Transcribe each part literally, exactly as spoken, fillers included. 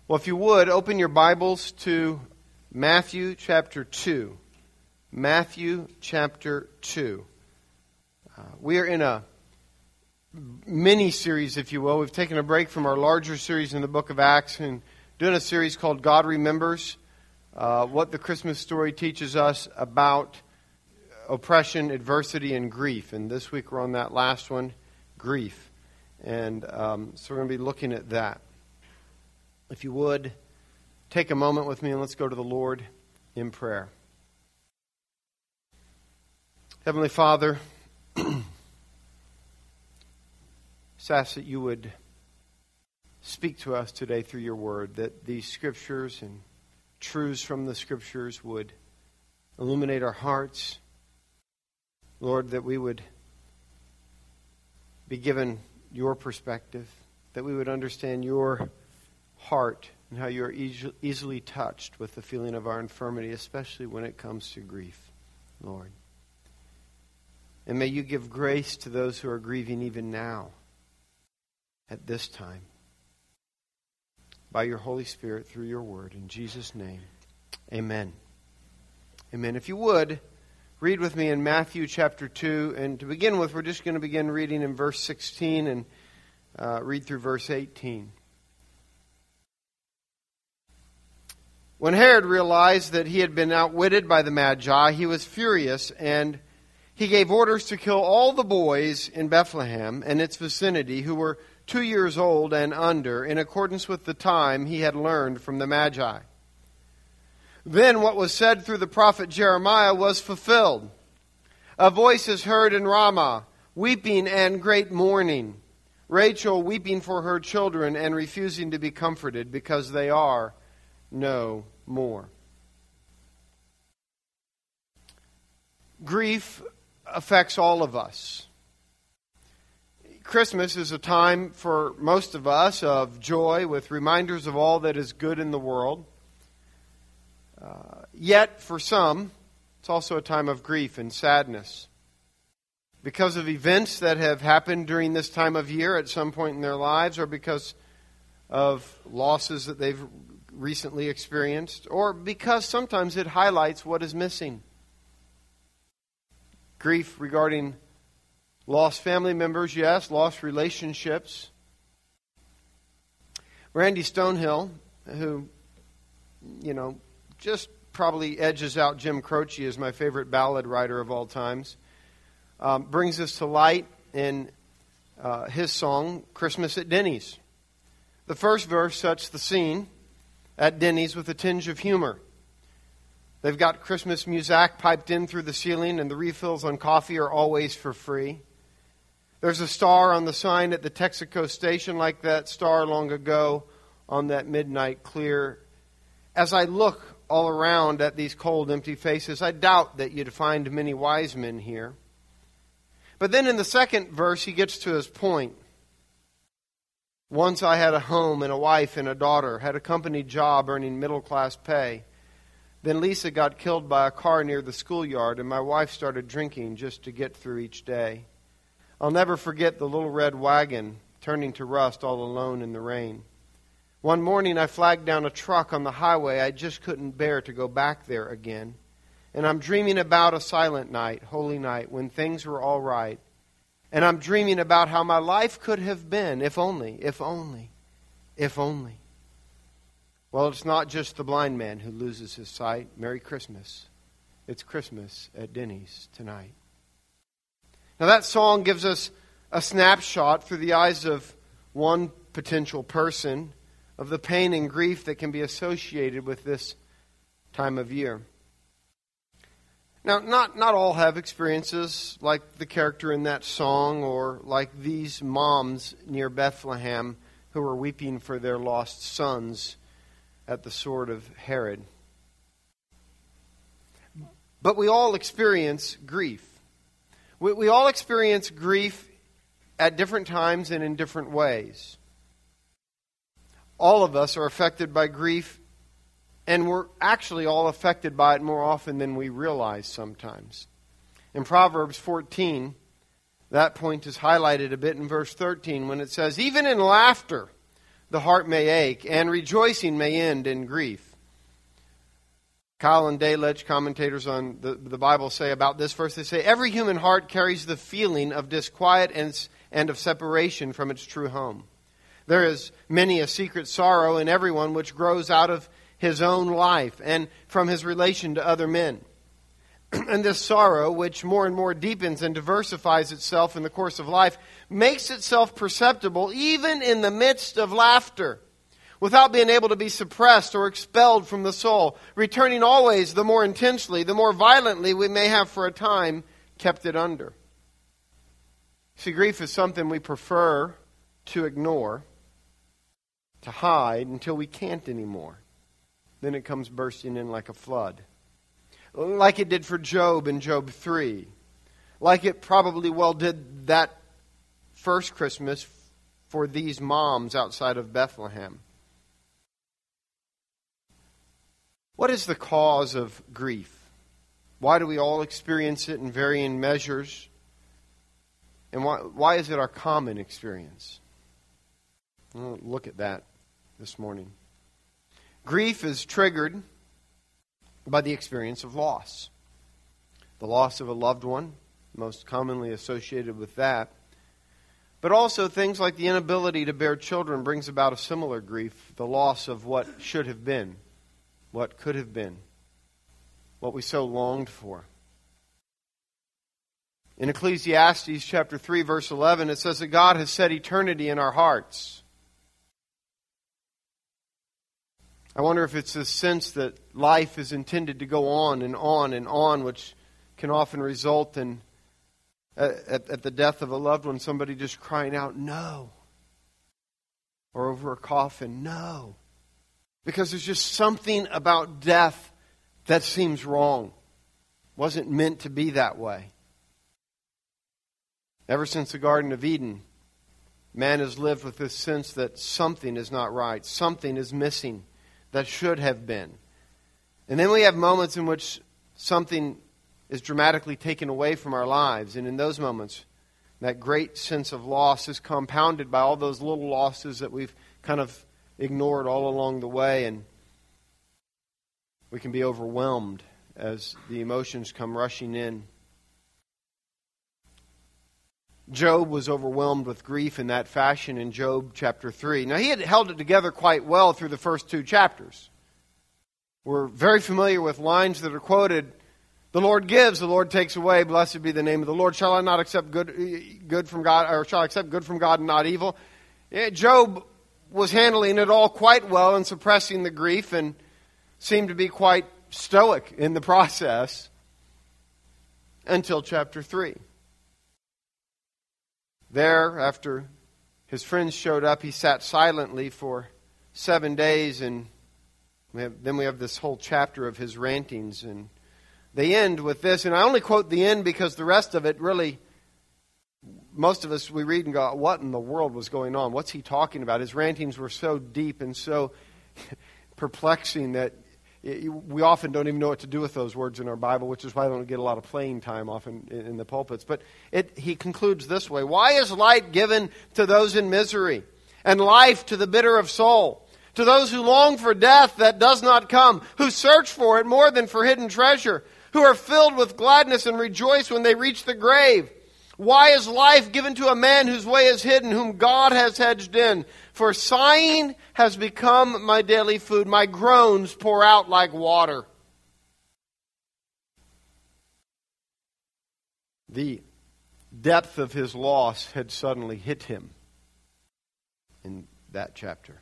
Well, if you would, open your Bibles to Matthew chapter two. Matthew chapter two. Uh, we are in a mini-series, if you will. We've taken a break from our larger series in the book of Acts and doing a series called God Remembers, uh, what the Christmas story teaches us about oppression, adversity, and grief. And this week we're on that last one, grief. And um, so we're going to be looking at that. If you would, take a moment with me and let's go to the Lord in prayer. Heavenly Father, just ask that you would speak to us today through your word, that these scriptures and truths from the scriptures would illuminate our hearts. Lord, that we would be given your perspective, that we would understand your heart and how you are easy, easily touched with the feeling of our infirmity, especially when it comes to grief, Lord. And may you give grace to those who are grieving even now, at this time, by your Holy Spirit through your word. In Jesus' name, amen. Amen. If you would, read with me in Matthew chapter two. And to begin with, we're just going to begin reading in verse sixteen and uh, read through verse eighteen. When Herod realized that he had been outwitted by the Magi, he was furious, and he gave orders to kill all the boys in Bethlehem and its vicinity who were two years old and under, in accordance with the time he had learned from the Magi. Then what was said through the prophet Jeremiah was fulfilled. A voice is heard in Ramah, weeping and great mourning, Rachel weeping for her children and refusing to be comforted because they are no more. Grief affects all of us. Christmas is a time for most of us of joy with reminders of all that is good in the world. Uh, yet, for some, it's also a time of grief and sadness. Because of events that have happened during this time of year at some point in their lives, or because of losses that they've recently experienced, or because sometimes it highlights what is missing. Grief regarding lost family members, yes, lost relationships. Randy Stonehill, who, you know, just probably edges out Jim Croce as my favorite ballad writer of all times, um, brings this to light in uh, his song, Christmas at Denny's. The first verse sets the scene at Denny's with a tinge of humor. They've got Christmas music piped in through the ceiling, and the refills on coffee are always for free. There's a star on the sign at the Texaco station, like that star long ago on that midnight clear. As I look all around at these cold, empty faces, I doubt that you'd find many wise men here. But then in the second verse, he gets to his point. Once I had a home and a wife and a daughter, had a company job earning middle-class pay. Then Lisa got killed by a car near the schoolyard, and my wife started drinking just to get through each day. I'll never forget the little red wagon turning to rust all alone in the rain. One morning I flagged down a truck on the highway. I just couldn't bear to go back there again. And I'm dreaming about a silent night, holy night, when things were all right. And I'm dreaming about how my life could have been, if only, if only, if only. Well, it's not just the blind man who loses his sight. Merry Christmas. It's Christmas at Denny's tonight. Now that song gives us a snapshot through the eyes of one potential person of the pain and grief that can be associated with this time of year. Now, not, not all have experiences like the character in that song or like these moms near Bethlehem who were weeping for their lost sons at the sword of Herod. But we all experience grief. We, we all experience grief at different times and in different ways. All of us are affected by grief, and we're actually all affected by it more often than we realize sometimes. In Proverbs fourteen, that point is highlighted a bit in verse thirteen when it says, "Even in laughter the heart may ache, and rejoicing may end in grief. Kyle and Delitzsch, commentators on the, the Bible, say about this verse, they say, every human heart carries the feeling of disquiet and, and of separation from its true home. There is many a secret sorrow in everyone which grows out of his own life and from his relation to other men. And this sorrow, which more and more deepens and diversifies itself in the course of life, makes itself perceptible even in the midst of laughter, without being able to be suppressed or expelled from the soul, returning always the more intensely, the more violently we may have for a time kept it under. See, grief is something we prefer to ignore, to hide until we can't anymore. Then it comes bursting in like a flood. Like it did for Job in Job three. Like it probably well did that first Christmas for these moms outside of Bethlehem. What is the cause of grief? Why do we all experience it in varying measures? And why, why is it our common experience? We'll look at that this morning. Grief is triggered by the experience of loss. The loss of a loved one, most commonly associated with that. But also things like the inability to bear children brings about a similar grief, the loss of what should have been, what could have been, what we so longed for. In Ecclesiastes chapter three, verse eleven, it says that God has set eternity in our hearts. I wonder if it's this sense that life is intended to go on and on and on, which can often result in, at, at the death of a loved one, somebody just crying out, no. Or over a coffin, no. Because there's just something about death that seems wrong. Wasn't meant to be that way. Ever since the Garden of Eden, man has lived with this sense that something is not right. Something is missing that should have been. And then we have moments in which something is dramatically taken away from our lives. And in those moments, that great sense of loss is compounded by all those little losses that we've kind of ignored all along the way, and we can be overwhelmed as the emotions come rushing in. Job was overwhelmed with grief in that fashion in Job chapter three. Now, he had held it together quite well through the first two chapters. We're very familiar with lines that are quoted, the Lord gives, the Lord takes away, blessed be the name of the Lord. Shall I not accept good, good from God, or shall I accept good from God and not evil? Yeah, Job was handling it all quite well and suppressing the grief and seemed to be quite stoic in the process until chapter three. There, after his friends showed up, he sat silently for seven days, and we have, then we have this whole chapter of his rantings, and they end with this, and I only quote the end because the rest of it really, most of us, we read and go, what in the world was going on? What's he talking about? His rantings were so deep and so perplexing that we often don't even know what to do with those words in our Bible, which is why I don't get a lot of playing time often in the pulpits. But it, he concludes this way: why is light given to those in misery, and life to the bitter of soul? To those who long for death that does not come, who search for it more than for hidden treasure, who are filled with gladness and rejoice when they reach the grave. Why is life given to a man whose way is hidden, whom God has hedged in? For sighing has become my daily food. My groans pour out like water. The depth of his loss had suddenly hit him in that chapter.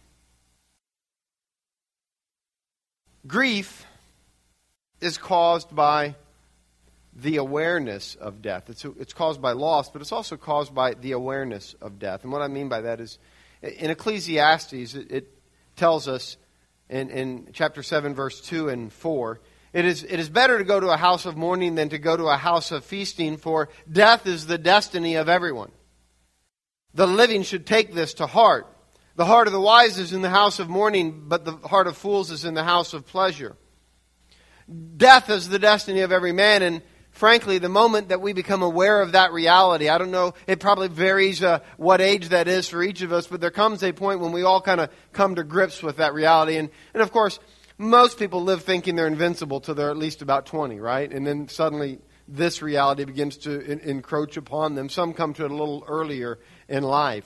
Grief is caused by the awareness of death. It's, it's caused by loss, but it's also caused by the awareness of death. And what I mean by that is, in Ecclesiastes, it, it tells us in, in chapter seven, verse two and four, it is, it is better to go to a house of mourning than to go to a house of feasting, for death is the destiny of everyone. The living should take this to heart. The heart of the wise is in the house of mourning, but the heart of fools is in the house of pleasure. Death is the destiny of every man, and frankly, the moment that we become aware of that reality, I don't know, it probably varies uh, what age that is for each of us, but there comes a point when we all kind of come to grips with that reality. And, and of course, most people live thinking they're invincible till they're at least about twenty, right? And then suddenly this reality begins to en- encroach upon them. Some come to it a little earlier in life.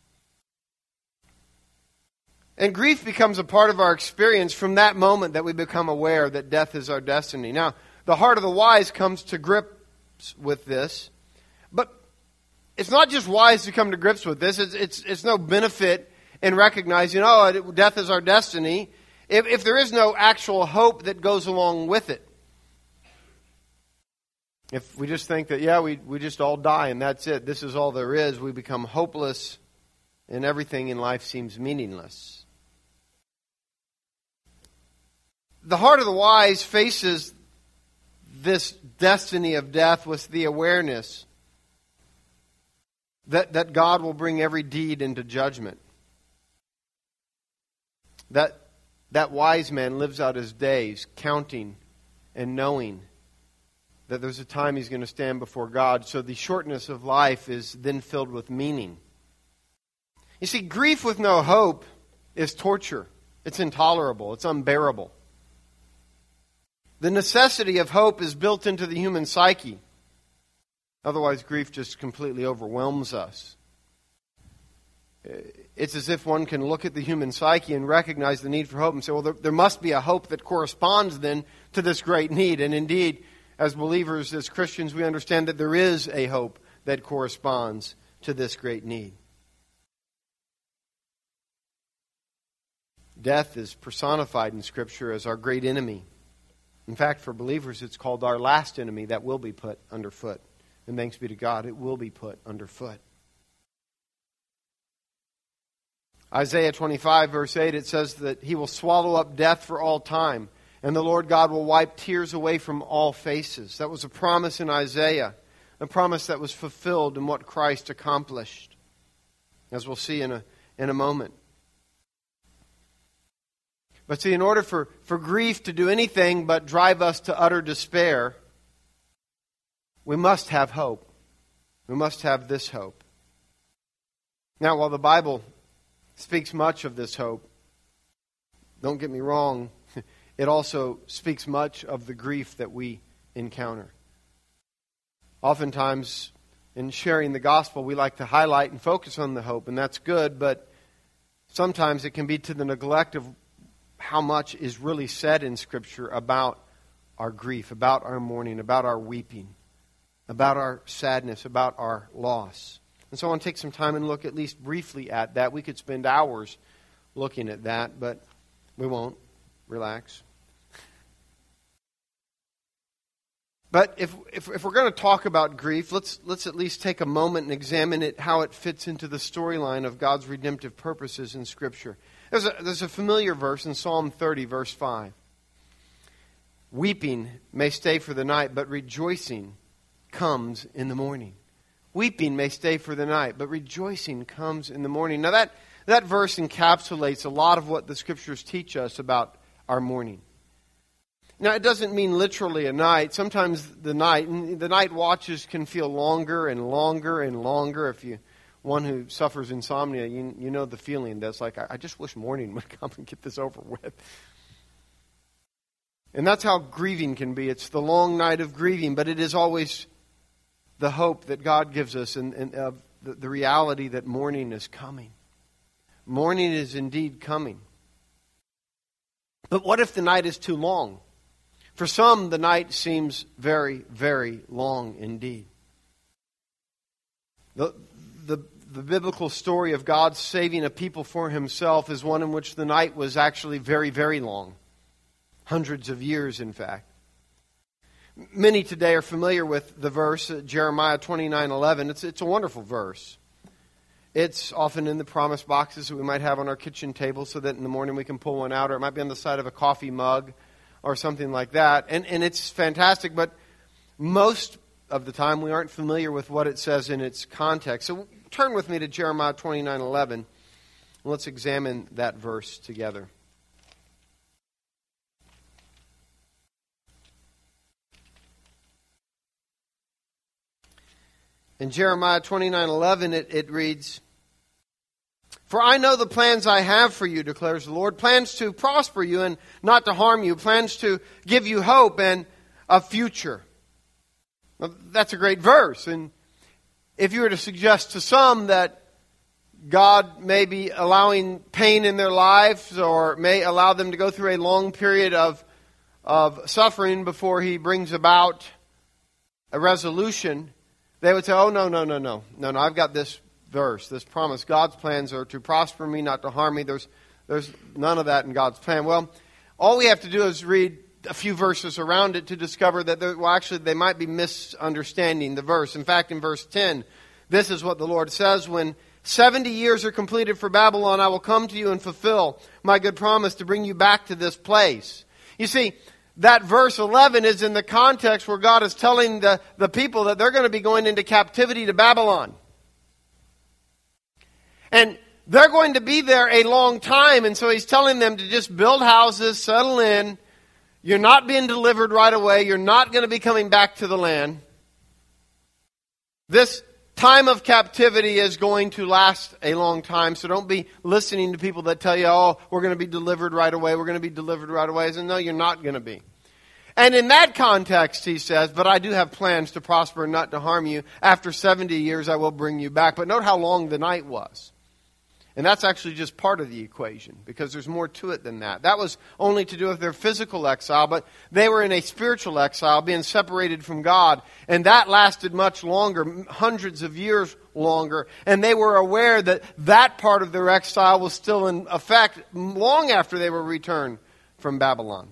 And grief becomes a part of our experience from that moment that we become aware that death is our destiny. Now, the heart of the wise comes to grips with this, but it's not just wise to come to grips with this. It's, it's, it's no benefit in recognizing, oh, death is our destiny, if, if there is no actual hope that goes along with it. If we just think that, yeah, we, we just all die and that's it, this is all there is, we become hopeless and everything in life seems meaningless. The heart of the wise faces this destiny of death with the awareness that, that God will bring every deed into judgment. That, that wise man lives out his days counting and knowing that there's a time he's going to stand before God. So the shortness of life is then filled with meaning. You see, grief with no hope is torture. It's intolerable. It's unbearable. The necessity of hope is built into the human psyche. Otherwise, grief just completely overwhelms us. It's as if one can look at the human psyche and recognize the need for hope and say, well, there, there must be a hope that corresponds then to this great need. And indeed, as believers, as Christians, we understand that there is a hope that corresponds to this great need. Death is personified in Scripture as our great enemy. In fact, for believers, it's called our last enemy that will be put underfoot. And thanks be to God, it will be put underfoot. Isaiah twenty-five, verse eight, it says that He will swallow up death for all time, and the Lord God will wipe tears away from all faces. That was a promise in Isaiah, a promise that was fulfilled in what Christ accomplished, as we'll see in a, in a moment. But see, in order for, for grief to do anything but drive us to utter despair, we must have hope. We must have this hope. Now, while the Bible speaks much of this hope, don't get me wrong, it also speaks much of the grief that we encounter. Oftentimes, in sharing the gospel, we like to highlight and focus on the hope, and that's good, but sometimes it can be to the neglect of how much is really said in Scripture about our grief, about our mourning, about our weeping, about our sadness, about our loss. And so I want to take some time and look at least briefly at that. We could spend hours looking at that, but we won't. Relax. But if, if, if we're going to talk about grief, let's, let's at least take a moment and examine it, how it fits into the storyline of God's redemptive purposes in Scripture. There's a, there's a familiar verse in Psalm thirty, verse five. Weeping may stay for the night, but rejoicing comes in the morning. Weeping may stay for the night, but rejoicing comes in the morning. Now that, that verse encapsulates a lot of what the Scriptures teach us about our mourning. Now, it doesn't mean literally a night. Sometimes the night, the night watches can feel longer and longer and longer. If you, one who suffers insomnia, you, you know the feeling that's like, I, I just wish morning would come and get this over with. And that's how grieving can be. It's the long night of grieving, but it is always the hope that God gives us and, and of the, the reality that morning is coming. Morning is indeed coming. But what if the night is too long? For some, the night seems very, very long indeed. The, the, the biblical story of God saving a people for Himself is one in which the night was actually very, very long. Hundreds of years, in fact. Many today are familiar with the verse, uh, Jeremiah twenty-nine eleven. It's, it's a wonderful verse. It's often in the promise boxes that we might have on our kitchen table so that in the morning we can pull one out, or it might be on the side of a coffee mug or something like that. And, and it's fantastic, but most of the time we aren't familiar with what it says in its context. So turn with me to Jeremiah twenty-nine eleven, and let's examine that verse together. In Jeremiah twenty-nine eleven, it, it reads, "For I know the plans I have for you, declares the Lord, plans to prosper you and not to harm you, plans to give you hope and a future." Well, that's a great verse. And if you were to suggest to some that God may be allowing pain in their lives or may allow them to go through a long period of, of suffering before He brings about a resolution, they would say, oh, no, no, no, no. No, no, I've got this verse, this promise. God's plans are to prosper me, not to harm me. There's, there's none of that in God's plan. Well, all we have to do is read a few verses around it to discover that, there, well, actually, they might be misunderstanding the verse. In fact, in verse ten, this is what the Lord says: "When seventy years are completed for Babylon, I will come to you and fulfill my good promise to bring you back to this place." You see, that verse eleven is in the context where God is telling the, the people that they're going to be going into captivity to Babylon. And they're going to be there a long time, and so He's telling them to just build houses, settle in. You're not being delivered right away. You're not going to be coming back to the land. This time of captivity is going to last a long time, so don't be listening to people that tell you, oh, we're going to be delivered right away, we're going to be delivered right away. And no, you're not going to be. And in that context, He says, "But I do have plans to prosper and not to harm you. After seventy years, I will bring you back." But note how long the night was. And that's actually just part of the equation, because there's more to it than that. That was only to do with their physical exile, but they were in a spiritual exile, being separated from God. And that lasted much longer, hundreds of years longer. And they were aware that that part of their exile was still in effect long after they were returned from Babylon.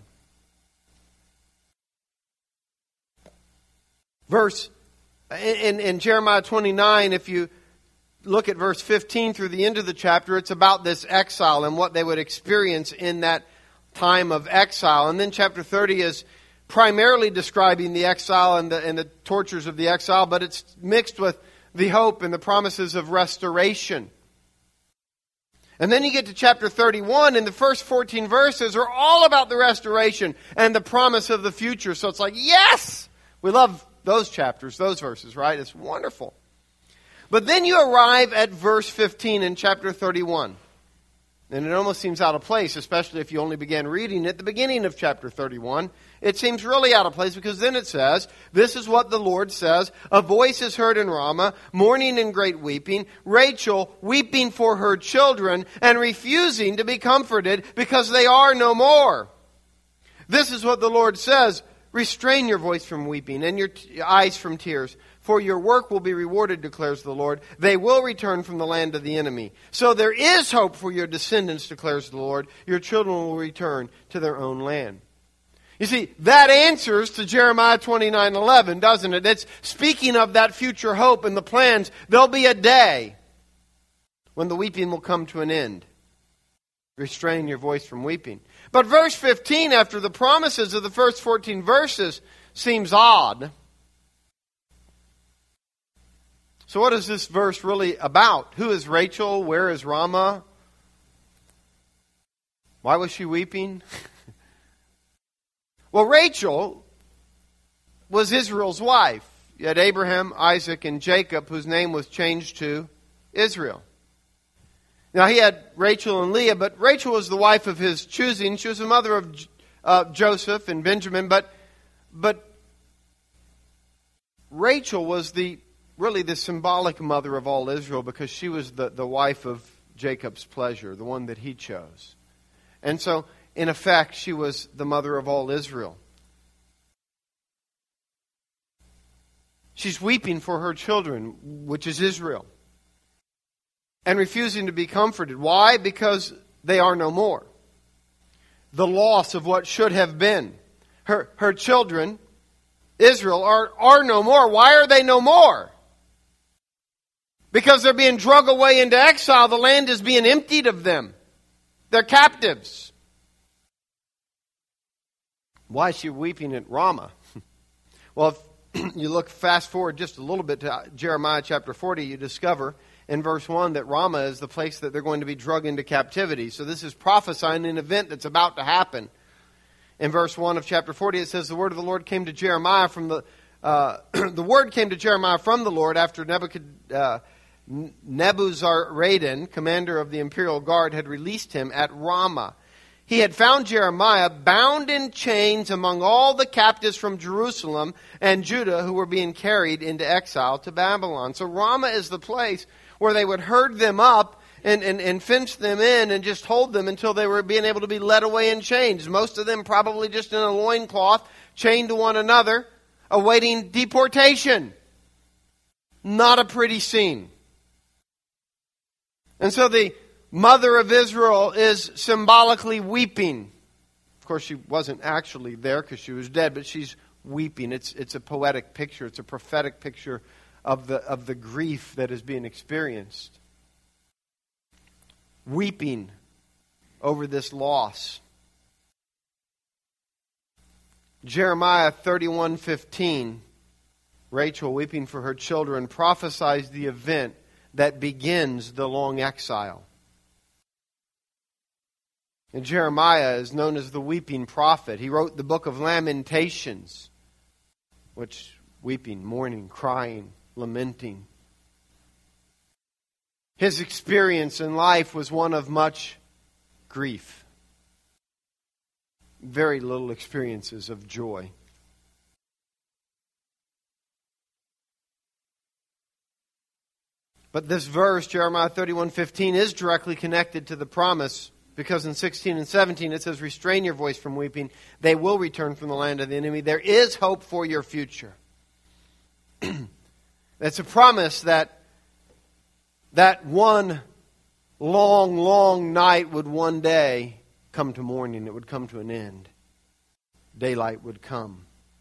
Verse, in, in Jeremiah twenty-nine, if you look at verse fifteen through the end of the chapter, it's about this exile and what they would experience in that time of exile. And then chapter thirty is primarily describing the exile and the, and the tortures of the exile, but it's mixed with the hope and the promises of restoration. And then you get to chapter thirty-one, and the first fourteen verses are all about the restoration and the promise of the future. So it's like, yes! We love those chapters, those verses, right? It's wonderful. But then you arrive at verse fifteen in chapter thirty-one. And it almost seems out of place, especially if you only began reading at the beginning of chapter thirty-one. It seems really out of place, because then it says, "This is what the Lord says, a voice is heard in Ramah, mourning and great weeping, Rachel weeping for her children and refusing to be comforted because they are no more. This is what the Lord says, restrain your voice from weeping and your t- eyes from tears. For your work will be rewarded, declares the Lord. They will return from the land of the enemy. So there is hope for your descendants, declares the Lord. Your children will return to their own land." You see, that answers to Jeremiah twenty-nine eleven, doesn't it? It's speaking of that future hope and the plans. There'll be a day when the weeping will come to an end. Restrain your voice from weeping. But verse fifteen, after the promises of the first fourteen verses, seems odd. So what is this verse really about? Who is Rachel? Where is Ramah? Why was she weeping? Well, Rachel was Israel's wife. You had Abraham, Isaac, and Jacob, whose name was changed to Israel. Now, he had Rachel and Leah, but Rachel was the wife of his choosing. She was the mother of uh, Joseph and Benjamin, but, but Rachel was the really the symbolic mother of all Israel, because she was the, the wife of Jacob's pleasure, the one that he chose. And so, in effect, she was the mother of all Israel. She's weeping for her children, which is Israel, and refusing to be comforted. Why? Because they are no more. The loss of what should have been. Her, her children, Israel, are, are no more. Why are they no more? Because they're being dragged away into exile. The land is being emptied of them. They're captives. Why is she weeping at Ramah? Well, if you look fast forward just a little bit to Jeremiah chapter forty, you discover in verse one that Ramah is the place that they're going to be dragged into captivity. So this is prophesying an event that's about to happen. In verse one of chapter forty, it says, "The word of the Lord came to Jeremiah from the uh, the word came to Jeremiah from the Lord after Nebuchadnezzar, uh, Nebuzaradan, commander of the imperial guard, had released him at Ramah. He had found Jeremiah bound in chains among all the captives from Jerusalem and Judah who were being carried into exile to Babylon. So Ramah is the place where they would herd them up and, and, and fence them in and just hold them until they were being able to be led away in chains. Most of them probably just in a loincloth, chained to one another, awaiting deportation. Not a pretty scene. And so the mother of Israel is symbolically weeping. Of course, she wasn't actually there because she was dead, but she's weeping. It's, it's a poetic picture. It's a prophetic picture of the, of the grief that is being experienced. Weeping over this loss. Jeremiah thirty-one fifteen, Rachel, weeping for her children, prophesies the event that begins the long exile. And Jeremiah is known as the weeping prophet. He wrote the book of Lamentations, which weeping, mourning, crying, lamenting. His experience in life was one of much grief. Very little experiences of joy. But this verse, Jeremiah thirty-one fifteen, is directly connected to the promise, because in sixteen and seventeen it says, restrain your voice from weeping. They will return from the land of the enemy. There is hope for your future. That's a promise that that one long, long night would one day come to morning. It would come to an end. Daylight would come.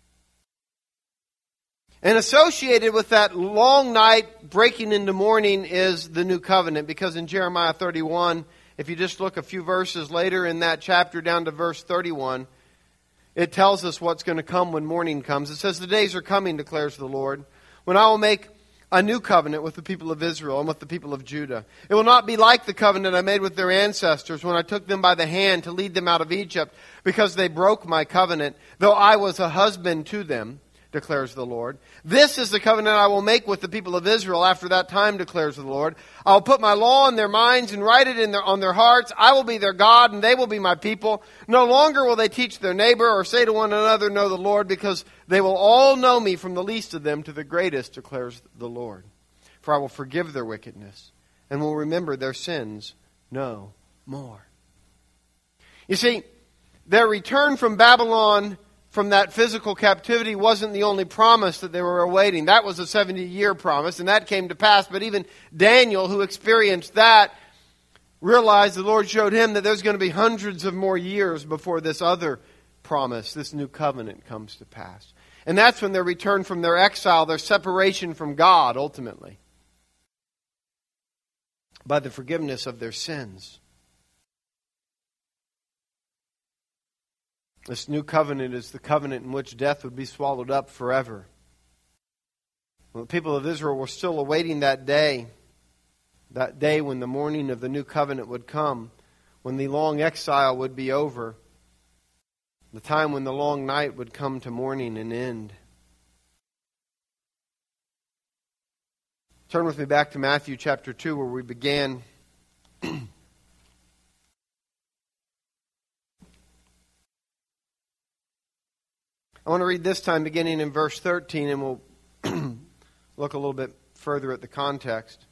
And associated with that long night breaking into morning is the new covenant, because in Jeremiah thirty-one, if you just look a few verses later in that chapter down to verse thirty-one, it tells us what's going to come when morning comes. It says, the days are coming, declares the Lord, when I will make a new covenant with the people of Israel and with the people of Judah. It will not be like the covenant I made with their ancestors when I took them by the hand to lead them out of Egypt, because they broke my covenant, though I was a husband to them, declares the Lord. This is the covenant I will make with the people of Israel after that time, declares the Lord. I will put my law in their minds and write it in their, on their hearts. I will be their God, and they will be my people. No longer will they teach their neighbor or say to one another, know the Lord, because they will all know me, from the least of them to the greatest, declares the Lord. For I will forgive their wickedness and will remember their sins no more. You see, their return from Babylon, from that physical captivity, wasn't the only promise that they were awaiting. That was a seventy-year promise, and that came to pass. But even Daniel, who experienced that, realized the Lord showed him that there's going to be hundreds of more years before this other promise, this new covenant, comes to pass. And that's when their return from their exile, their separation from God, ultimately, by the forgiveness of their sins. This new covenant is the covenant in which death would be swallowed up forever. Well, the people of Israel were still awaiting that day, that day when the morning of the new covenant would come, when the long exile would be over, the time when the long night would come to morning and end. Turn with me back to Matthew chapter two, where we began. I want to read this time beginning in verse thirteen, and we'll look a little bit further at the context.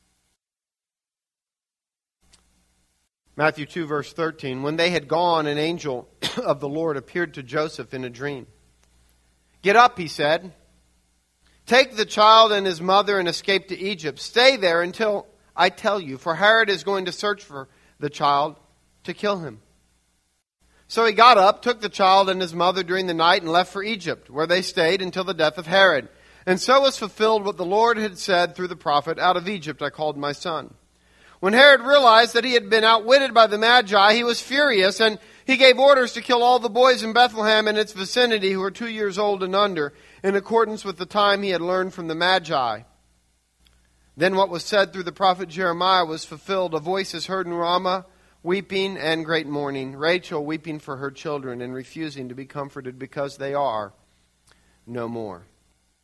Matthew two, verse thirteen. When they had gone, an angel of the Lord appeared to Joseph in a dream. Get up, he said. Take the child and his mother and escape to Egypt. Stay there until I tell you, for Herod is going to search for the child to kill him. So he got up, took the child and his mother during the night, and left for Egypt, where they stayed until the death of Herod. And so was fulfilled what the Lord had said through the prophet, out of Egypt I called my son. When Herod realized that he had been outwitted by the Magi, he was furious, and he gave orders to kill all the boys in Bethlehem and its vicinity who were two years old and under, in accordance with the time he had learned from the Magi. Then what was said through the prophet Jeremiah was fulfilled. A voice is heard in Ramah, weeping and great mourning, Rachel weeping for her children and refusing to be comforted because they are no more.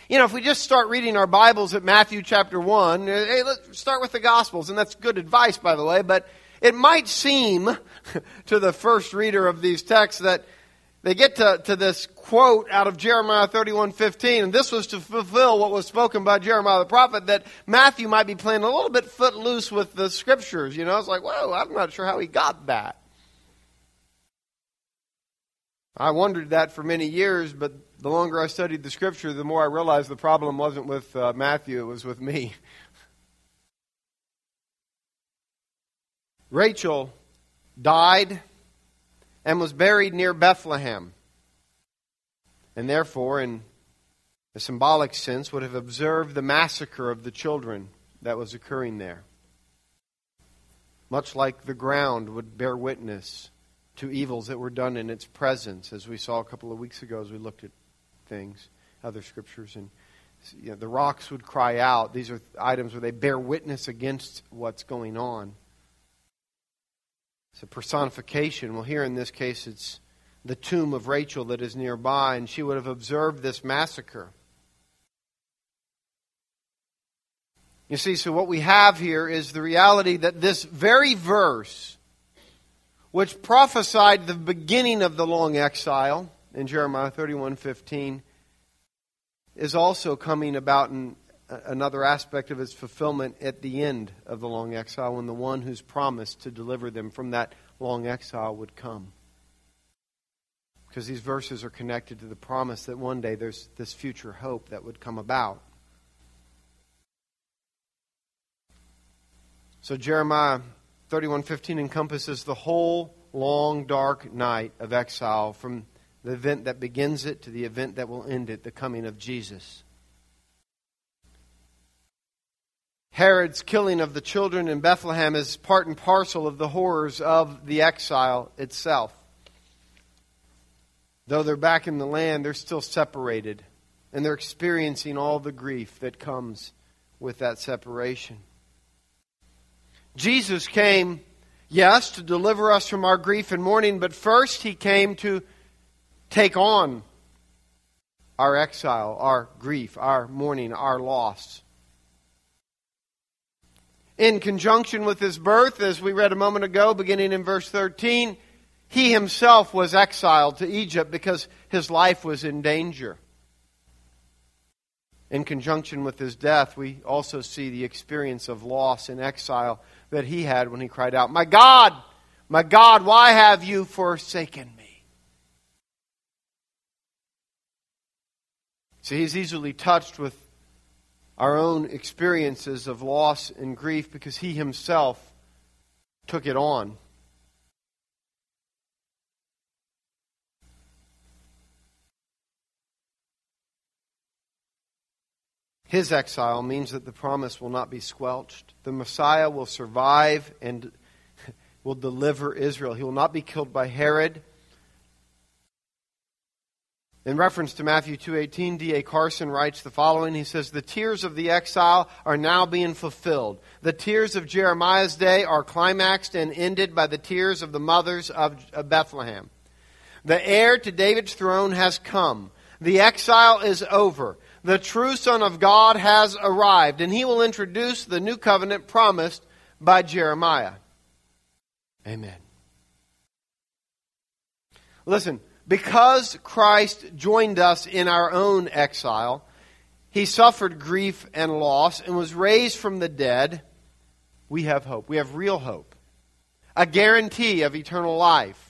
You know, if we just start reading our Bibles at Matthew chapter one, hey, let's start with the Gospels, and that's good advice, by the way, but it might seem to the first reader of these texts that they get to, to this quote out of Jeremiah thirty-one fifteen, and this was to fulfill what was spoken by Jeremiah the prophet, that Matthew might be playing a little bit footloose with the Scriptures. You know, it's like, whoa, I'm not sure how he got that. I wondered that for many years, but the longer I studied the Scripture, the more I realized the problem wasn't with uh, Matthew, it was with me. Rachel died and was buried near Bethlehem, and therefore, in a symbolic sense, would have observed the massacre of the children that was occurring there. Much like the ground would bear witness to evils that were done in its presence, as we saw a couple of weeks ago as we looked at things, other scriptures, and you know, the rocks would cry out. These are items where they bear witness against what's going on. It's a personification. Well, here in this case, it's the tomb of Rachel that is nearby, and she would have observed this massacre. You see, so what we have here is the reality that this very verse, which prophesied the beginning of the long exile in Jeremiah thirty-one fifteen, is also coming about in another aspect of its fulfillment at the end of the long exile, when the one who's promised to deliver them from that long exile would come. Because these verses are connected to the promise that one day there's this future hope that would come about. So Jeremiah thirty-one fifteen encompasses the whole long, dark night of exile, from the event that begins it to the event that will end it, the coming of Jesus. Herod's killing of the children in Bethlehem is part and parcel of the horrors of the exile itself. Though they're back in the land, they're still separated, and they're experiencing all the grief that comes with that separation. Jesus came, yes, to deliver us from our grief and mourning, but first He came to take on our exile, our grief, our mourning, our loss. In conjunction with His birth, as we read a moment ago, beginning in verse thirteen, He Himself was exiled to Egypt because His life was in danger. In conjunction with His death, we also see the experience of loss and exile that He had when He cried out, "My God, my God, why have you forsaken me?" See, He's easily touched with our own experiences of loss and grief because He Himself took it on. His exile means that the promise will not be squelched. The Messiah will survive and will deliver Israel. He will not be killed by Herod. In reference to Matthew two eighteen, D A Carson writes the following. He says, "The tears of the exile are now being fulfilled. The tears of Jeremiah's day are climaxed and ended by the tears of the mothers of Bethlehem. The heir to David's throne has come. The exile is over. The true Son of God has arrived, and He will introduce the new covenant promised by Jeremiah." Amen. Listen, because Christ joined us in our own exile, He suffered grief and loss and was raised from the dead, we have hope. We have real hope. A guarantee of eternal life.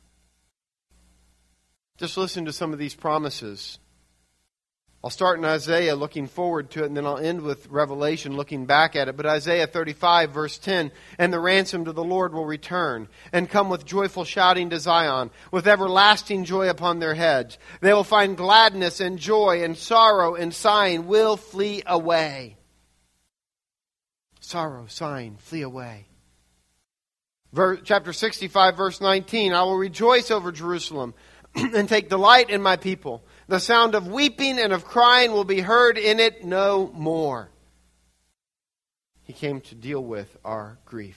Just listen to some of these promises. I'll start in Isaiah, looking forward to it, and then I'll end with Revelation, looking back at it. But Isaiah thirty-five, verse ten, "And the ransomed of the Lord will return, and come with joyful shouting to Zion, with everlasting joy upon their heads. They will find gladness and joy, and sorrow and sighing will flee away." Sorrow, sighing, flee away. Verse, chapter sixty-five, verse nineteen, "I will rejoice over Jerusalem, and take delight in my people. The sound of weeping and of crying will be heard in it no more." He came to deal with our grief.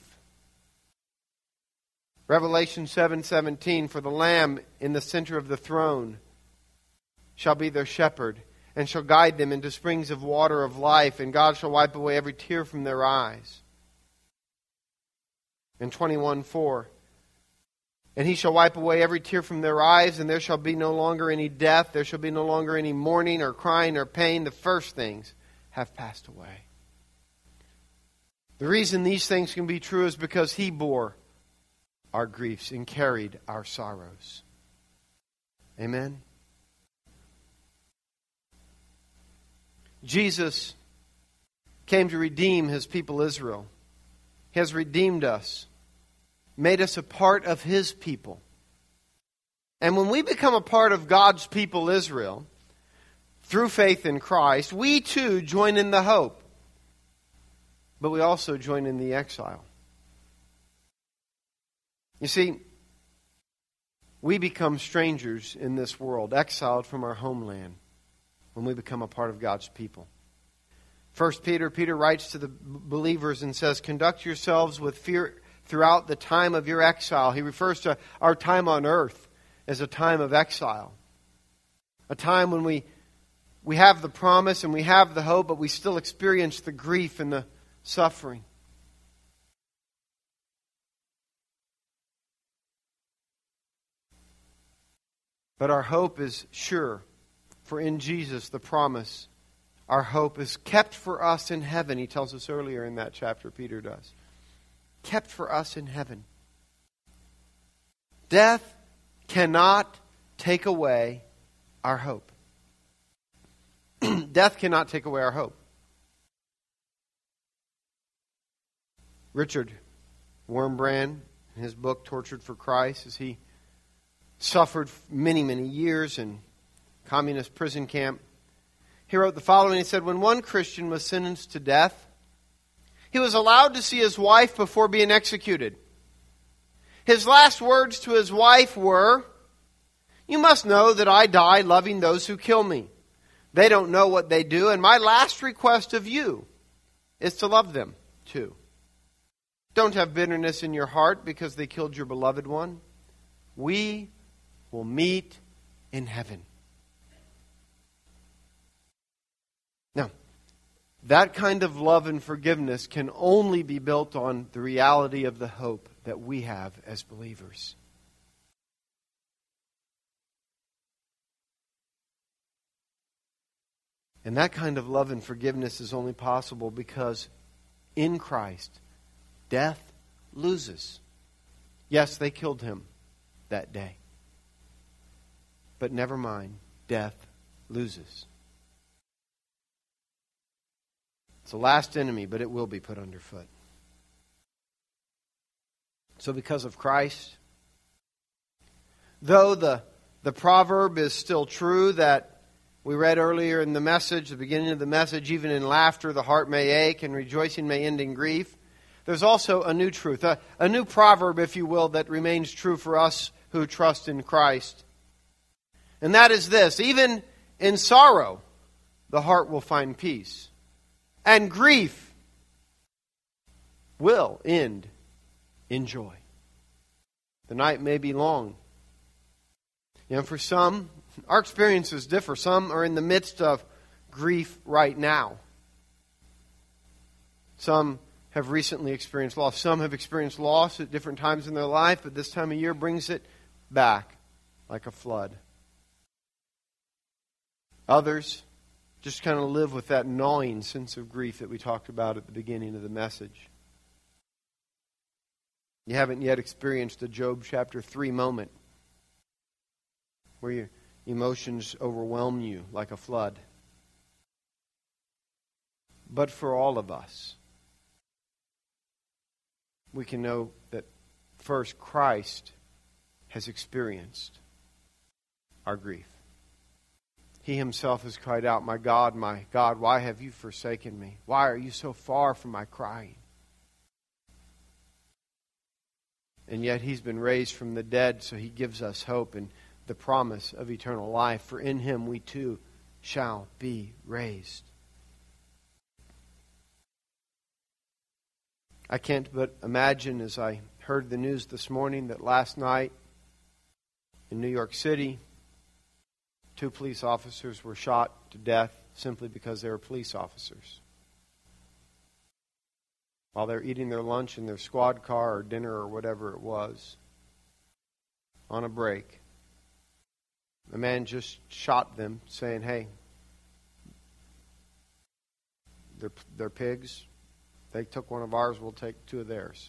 Revelation seven seventeen, "For the Lamb in the center of the throne shall be their shepherd, and shall guide them into springs of water of life, and God shall wipe away every tear from their eyes. In twenty-one four, and he shall wipe away every tear from their eyes, and there shall be no longer any death, there shall be no longer any mourning or crying or pain. The first things have passed away. The reason these things can be true is because he bore our griefs and carried our sorrows. Amen? Jesus came to redeem his people Israel. He has redeemed us, made us a part of his people. And when we become a part of God's people Israel, through faith in Christ, we too join in the hope. But we also join in the exile. You see, we become strangers in this world, exiled from our homeland, when we become a part of God's people. First Peter, Peter writes to the believers and says, conduct yourselves with fear throughout the time of your exile. He refers to our time on earth as a time of exile. A time when we, we have the promise and we have the hope, but we still experience the grief and the suffering. But our hope is sure. For in Jesus, the promise, our hope is kept for us in heaven. He tells us earlier in that chapter, Peter does. Kept for us in heaven. Death cannot take away our hope. Death cannot take away our hope. Richard Wurmbrand, in his book, Tortured for Christ, as he suffered many, many years in communist prison camp, he wrote the following. He said, when one Christian was sentenced to death, he was allowed to see his wife before being executed. His last words to his wife were, you must know that I die loving those who kill me. They don't know what they do, and my last request of you is to love them too. Don't have bitterness in your heart because they killed your beloved one. We will meet in heaven. Now, that kind of love and forgiveness can only be built on the reality of the hope that we have as believers. And that kind of love and forgiveness is only possible because in Christ, death loses. Yes, they killed him that day. But never mind, death loses. It's the last enemy, but it will be put underfoot. So because of Christ, though the, the proverb is still true that we read earlier in the message, the beginning of the message, even in laughter the heart may ache and rejoicing may end in grief, there's also a new truth, a, a new proverb, if you will, that remains true for us who trust in Christ. And that is this: even in sorrow, the heart will find peace. And grief will end in joy. The night may be long. You know, for some, our experiences differ. Some are in the midst of grief right now. Some have recently experienced loss. Some have experienced loss at different times in their life, but this time of year brings it back like a flood. Others just kind of live with that gnawing sense of grief that we talked about at the beginning of the message. You haven't yet experienced a Job chapter three moment where your emotions overwhelm you like a flood. But for all of us, we can know that first Christ has experienced our grief. He himself has cried out, my God, my God, why have you forsaken me? Why are you so far from my crying? And yet he's been raised from the dead, so he gives us hope and the promise of eternal life. For in him we too shall be raised. I can't but imagine, as I heard the news this morning, that last night in New York City, Two police officers were shot to death simply because they were police officers. While they're eating their lunch in their squad car or dinner or whatever it was, on a break, the man just shot them, saying, hey, they're, they're pigs. They took one of ours, we'll take two of theirs.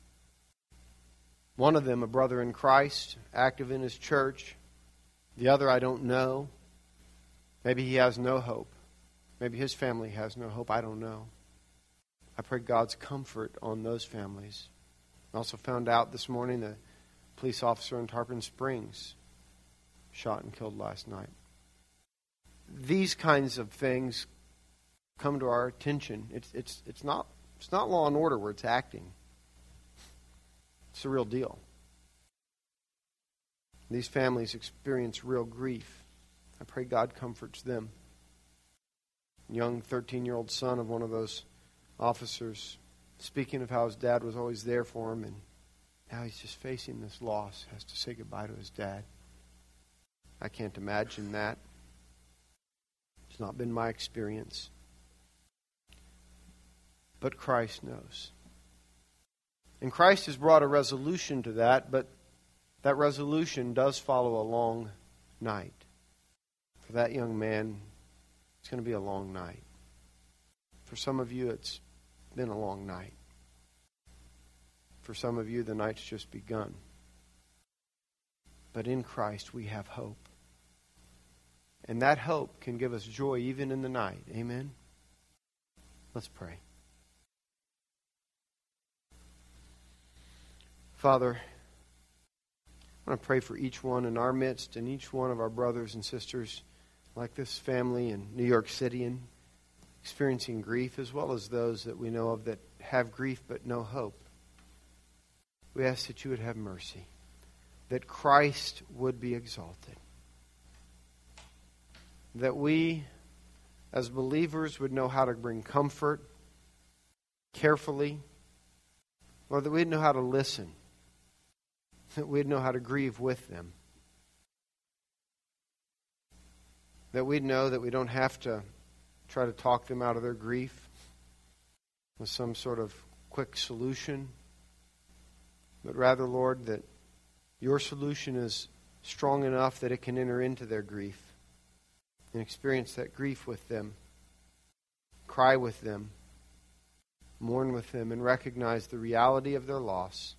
One of them, a brother in Christ, active in his church. The other, I don't know. Maybe he has no hope. Maybe his family has no hope. I don't know. I pray God's comfort on those families. I also found out this morning that a police officer in Tarpon Springs shot and killed last night. These kinds of things come to our attention. It's it's it's not it's not Law and Order where it's acting. It's the real deal. These families experience real grief. I pray God comforts them. Young thirteen-year-old son of one of those officers, speaking of how his dad was always there for him, and now he's just facing this loss, has to say goodbye to his dad. I can't imagine that. It's not been my experience. But Christ knows. And Christ has brought a resolution to that, but that resolution does follow a long night. For that young man, it's going to be a long night. For some of you, it's been a long night. For some of you, the night's just begun. But in Christ, we have hope. And that hope can give us joy even in the night. Amen? Let's pray. Father, I want to pray for each one in our midst and each one of our brothers and sisters like this family in New York City and experiencing grief, as well as those that we know of that have grief but no hope. We ask that you would have mercy, that Christ would be exalted, that we as believers would know how to bring comfort carefully, or that we'd know how to listen, that we'd know how to grieve with them, that we'd know that we don't have to try to talk them out of their grief with some sort of quick solution, but rather, Lord, that your solution is strong enough that it can enter into their grief and experience that grief with them, cry with them, mourn with them, and recognize the reality of their loss.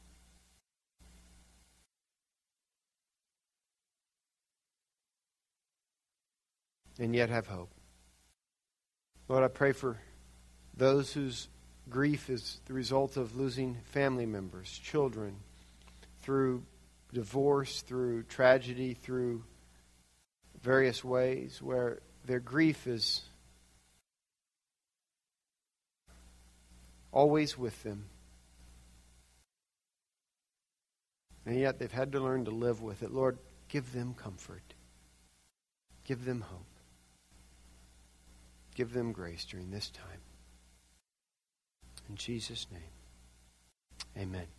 And yet have hope. Lord, I pray for those whose grief is the result of losing family members, children, through divorce, through tragedy, through various ways where their grief is always with them. And yet they've had to learn to live with it. Lord, give them comfort. Give them hope. Give them grace during this time. In Jesus' name, amen.